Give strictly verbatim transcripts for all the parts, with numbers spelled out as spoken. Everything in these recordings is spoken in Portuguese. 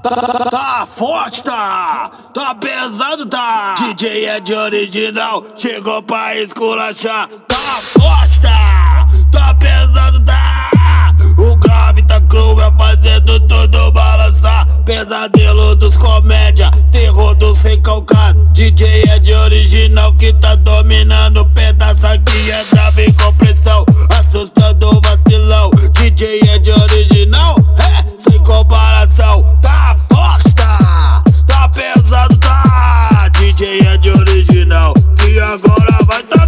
tá, tá forte, tá, tá pesado, tá. D J é de original, chegou pra esculachar. Tá forte, tá, tá pesado, tá. O grave tá cruel, fazendo tudo balançar. Pesadelo dos comédia, terror dos recalcados. D J é de original que tá dominando o pedaço aqui é grave com pressão, assustando o vacilão. D J é de original, é, sem comparação. Tá forte, tá, tá pesado, tá. D J é de original, que agora vai tocar.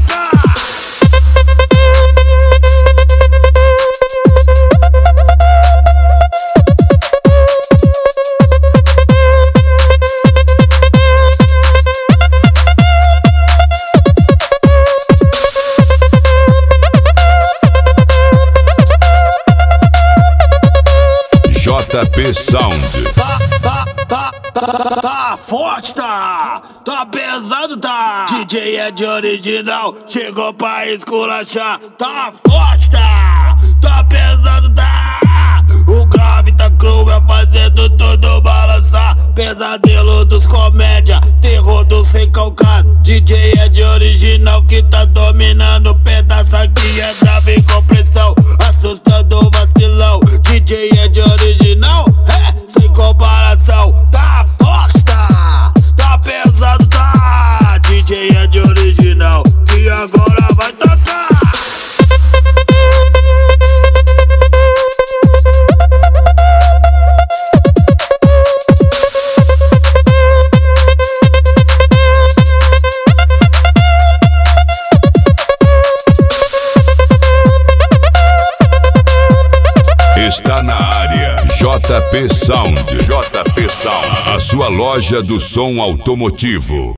J P Sound. Tá, tá, tá, tá, tá forte, tá, tá pesado, tá. D J é de original, chegou pra esculachar. Tá forte, tá, tá pesado, tá. O grave tá cruel, fazendo tudo balançar. Pesadelo dos comédia, terror dos recalcados. D J é de original que tá dominando o pedaço aqui é grave com pressão, assustando o vacilão. D J é de original, é, sem comparação. Tá forte, tá, tá pesado, tá. D J é de original, que agora vai tocar. Está na área J P Sound. J P Sound, a sua loja do som automotivo.